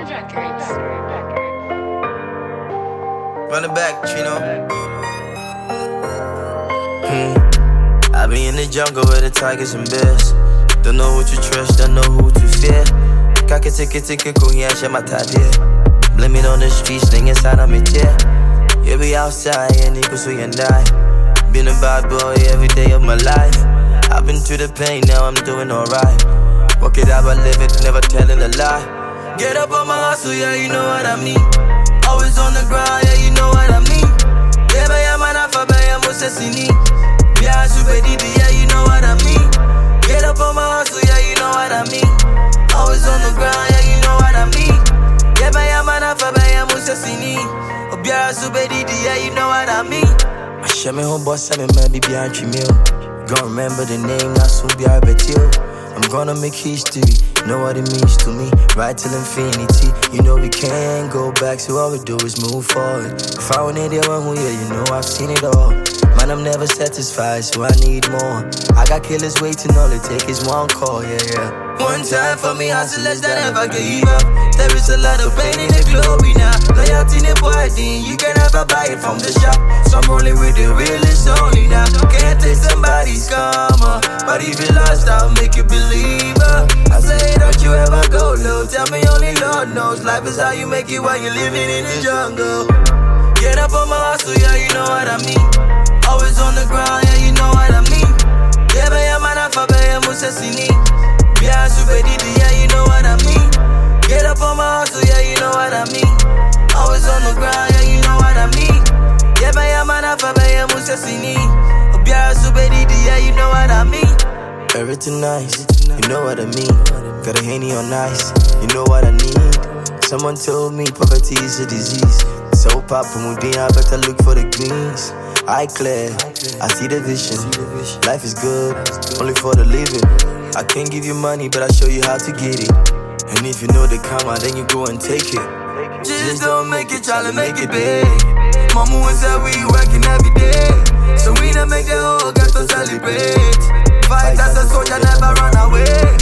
Run it back, Chino. I be in the jungle with the tigers and bears. Don't know who to trust, don't know who to fear. Kaka tiki kuya shama tadia. Blame it on the streets, thing inside of me tear. You be outside and you so and die. Been a bad boy every day of my life. I've been through the pain, now I'm doing alright. Walk it out, I live it, never telling a lie. Get up on my hustle, yeah, you know what I mean. Always on the grind, yeah, you know what I mean. Yeah, I'm an alpha, I'm Mosesini. Yeah, super DD, yeah, you know what I mean. Get up on my hustle, yeah, you know what I mean. Always on the grind, yeah, you know what I mean. Yeah, I'm an alpha, I'm Mosesini. Yeah, super DD, yeah, you know what I mean. I share me home boss, I'm maybe behind you. Gonna remember the name, not soon be I bet you. I'm gonna make history, know what it means to me. Right till infinity, you know we can't go back. So all we do is move forward. If I want it, yeah, you know I've seen it all. Man, I'm never satisfied, so I need more. I got killers waiting, all it take is one call, yeah. One time for me, hustlers that never gave up. There is a lot of pain in the glory now. Loyalty in the body, you can never buy it from the shop. So I'm rolling with the realest only now. Can't take somebody's karma, but if you lost, I'll make you believer. I say, don't you ever go low. Tell me only Lord knows. Life is how you make it while you're living in the jungle. Get up on my hustle, yeah, you know what I mean. Always on the ground, yeah, you know what I mean. Yeah, I'm an alpha, I'm Mosesini. Yeah, super DD, yeah, you know what I mean. Get up on my hustle, yeah, you know what I mean. Always on the ground, yeah, you know what I mean. Yeah, I'm an alpha, I'm Mosesini. Yeah, super DD, yeah, you know what I mean. Everything nice, you know what I mean. Got a Henny on ice, you know what I need. Someone told me poverty is a disease. So Papa Mudin, I better look for the greens. I clear, I see the vision. Life is good, only for the living. I can't give you money, but I'll show you how to get it. And if you know the karma, then you go and take it. Just don't make it, try to make it big. Mama was that we working every day. So we don't make the whole got to celebrate. Fight as a soldier, never run away.